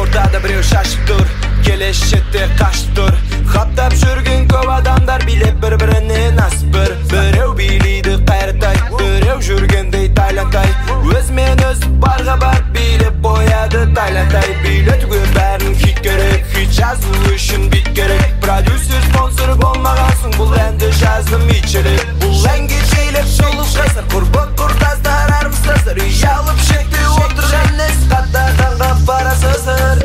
ортада біреу шашып тұр, келешекте қашып тұр. Қаптап жүрген көп адамдар билеп бір-бірінен асып бір. Біреу билейді қайыртай, біреу жүргендей тайлантай. Өзімен өз барға бар билеп қояды тайлантай. Билетуге бәрін хит керек, хит жазу үшін бит керек. Продюсер спонсор болмаған соң бұл әнді жаздым итшілік. Бұл әнге жейлеп шолып қайсар, құрбы құрдастар армыстасыр. Ұялып шекте отыр жәнес қаттардан қап барасызыр.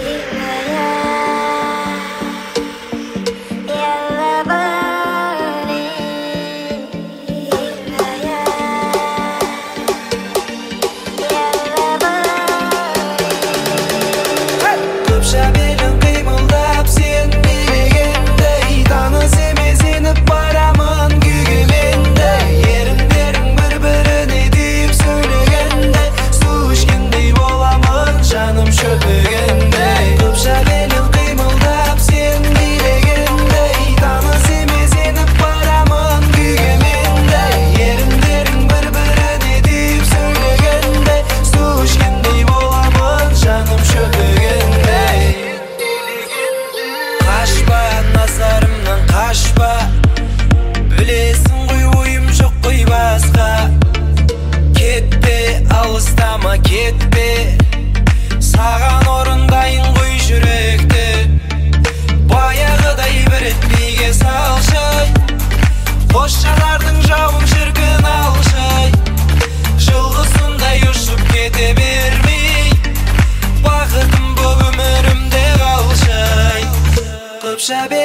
Білесің ғой ойым жоқ қой басқа. Кетпе, алыстама кетпе, саған орындайын ғой жүректі. Баяғыдай бір етпейге салшай, қос жанардың жауын шіркін алшай. Жылғысындай ұшып кете бермей, бақытым бұл өмірімде қалшай. Қыпша